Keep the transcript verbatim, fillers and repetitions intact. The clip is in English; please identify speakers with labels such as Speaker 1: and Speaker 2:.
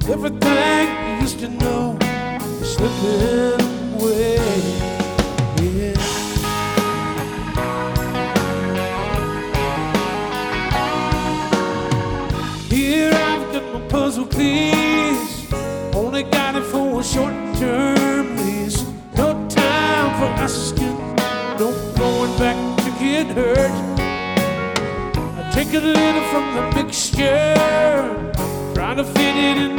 Speaker 1: Everything you used to know is slipping away. Yeah. Here I've got my puzzle piece, only got it for a short-term lease. No time for asking, no going back to get hurt. I take a little from the mixture, trying to fit it in